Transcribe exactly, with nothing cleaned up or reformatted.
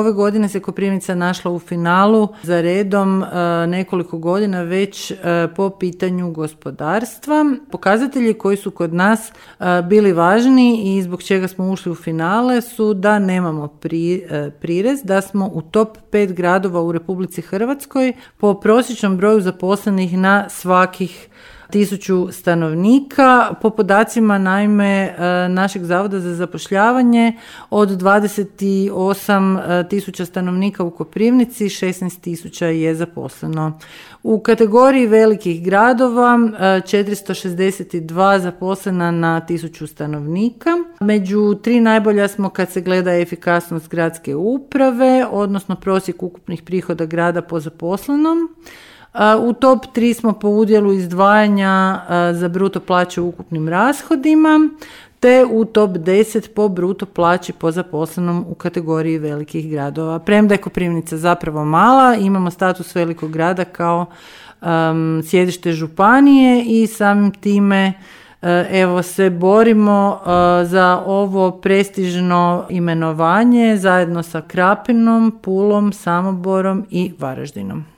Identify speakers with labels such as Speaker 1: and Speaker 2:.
Speaker 1: ove godine se Koprivnica našla u finalu za redom nekoliko godina već po pitanju gospodarstva. Pokazatelji koji su kod nas bili važni i zbog čega smo ušli u finale su da nemamo pri, prirez, da smo u top pet gradova u Republici Hrvatskoj po prosječnom broju zaposlenih na svakih tisuću stanovnika. Po podacima naime našeg Zavoda za zapošljavanje od dvadeset osam tisuća stanovnika u Koprivnici šesnaest tisuća je zaposleno. U kategoriji velikih gradova četiristo šezdeset dva zaposlena na tisuću stanovnika. Među tri najbolja smo kad se gleda efikasnost gradske uprave, odnosno prosjek ukupnih prihoda grada po zaposlenom. U top tri smo po udjelu izdvajanja za bruto plaće u ukupnim rashodima, te u top deset po bruto plaći po zaposlenom u kategoriji velikih gradova. Premda je Koprivnica zapravo mala, imamo status velikog grada kao um, sjedište županije i samim time uh, evo se borimo uh, za ovo prestižno imenovanje zajedno sa Krapinom, Pulom, Samoborom i Varaždinom.